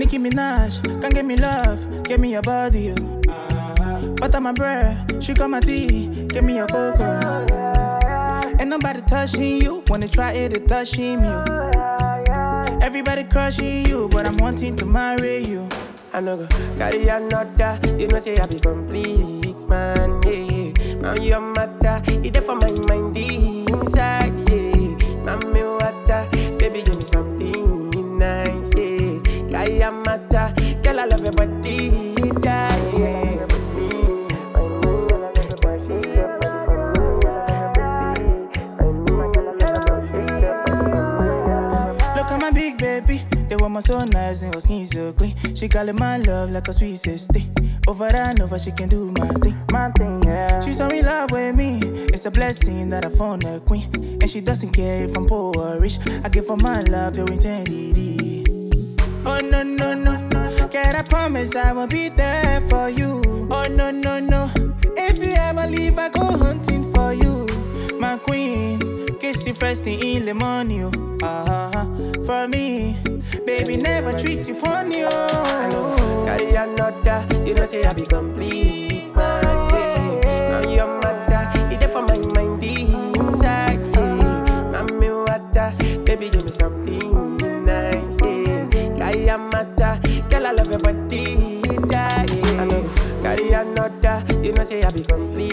Nicki Minaj, can't give me love, give me your body. Butter my bread, sugar my tea, give me your cocoa. Ain't nobody touching you, wanna try it, it touching you. Everybody crushing you, but I'm wanting to marry you. I know go carry another, you know say I be complete, man, yeah. Man, you matter, it there for my mind inside, yeah. Mami water, baby give me something nice, yeah. Carry matter, girl I love your body, yeah. Look at my big baby, the woman so nice and her skin so clean. She calling my love like a sweet sister. Over and over, she can do my thing, yeah. She's so in love with me. It's a blessing that I found a queen, and she doesn't care if I'm poor or rich. I give her my love to eternity. Oh no no no, can I promise I will be there for you? Oh no no no, if you ever leave, I go hunting for you, my queen. Kiss you first thing in the morning, for me, baby, never treat you funny, I know, carry another, you know say I be complete, man, yeah. Now your matter, it there for my mind inside, yeah. Mami water, baby give me something nice, yeah. Carry a matter, girl I love your body, yeah. I know, carry another, you know say I be complete.